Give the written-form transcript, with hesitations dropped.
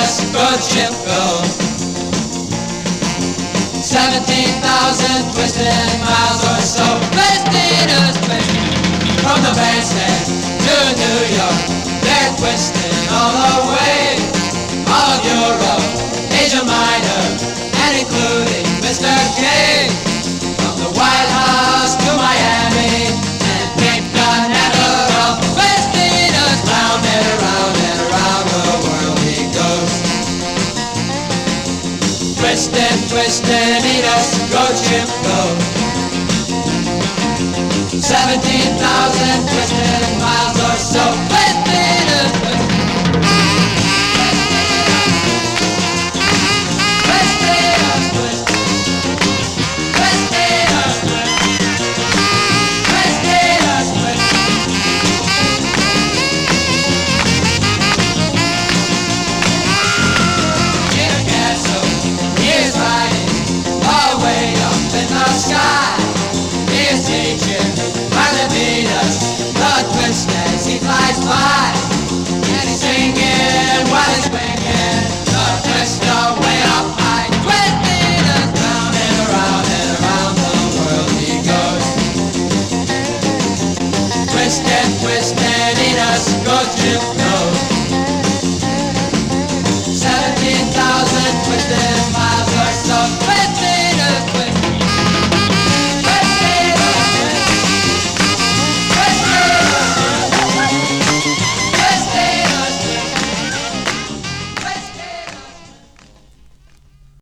us, go Chip, go. 17,000 twisted miles or so, twisting us, baby. From the bandstand to New York, they're twisting all the way. All of Europe, Asia Minor, and including Mr. King. From the White House to Miami and Cape Canaveral, twisting us round and around the world he goes. Twistin', twistin', eat us, go Chip, go. 17,000 twisted miles or so.